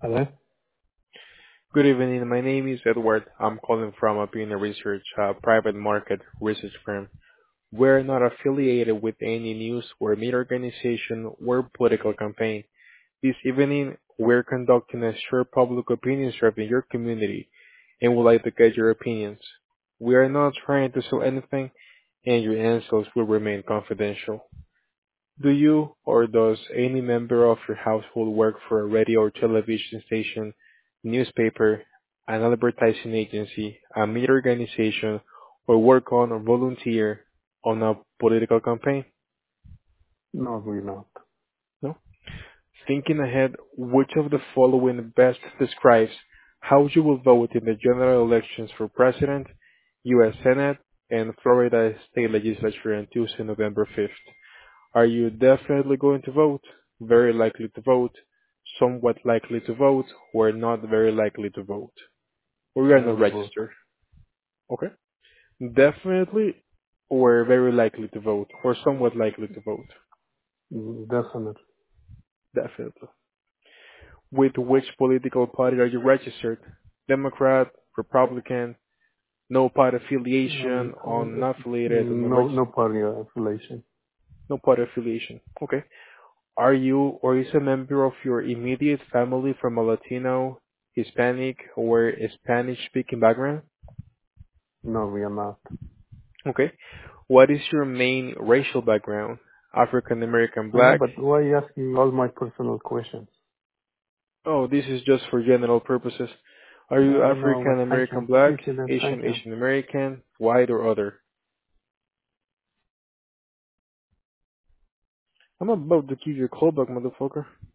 Hello? Good evening. My name is Edward. I'm calling from Apina Research, a private market research firm. We're not affiliated with any news or media organization or political campaign. This evening, we're conducting a short public opinion survey in your community and would like to get your opinions. We are not trying to sell anything, and your answers will remain confidential. Do you or does any member of your household work for a radio or television station, newspaper, an advertising agency, a media organization, or work on or volunteer on a political campaign? No, we're not. No? Thinking ahead, which of the following best describes how you will vote in the general elections for President, U.S. Senate, and Florida State Legislature on Tuesday, November 5th? Are you definitely going to vote? Very likely to vote? Somewhat likely to vote? Or not very likely to vote? Or you I are not will vote. registered? Okay. Definitely or very likely to vote? Or somewhat likely to vote? Definitely. Definitely. With which political party are you registered? Democrat? Republican? No party affiliation? Unaffiliated? No Unregistered? party affiliation. No party affiliation. Okay. Are you or is a member of your immediate family from a Latino, Hispanic, or Spanish-speaking background? No, we are not. Okay. What is your main racial background? African American, I know, black? but why are you asking all my personal questions? Oh, this is just for general purposes. Are you No, but African thank you. American, black, Appreciate it. Asian, Thank you. Asian American, white, or other? I'm about to give you a call back, motherfucker.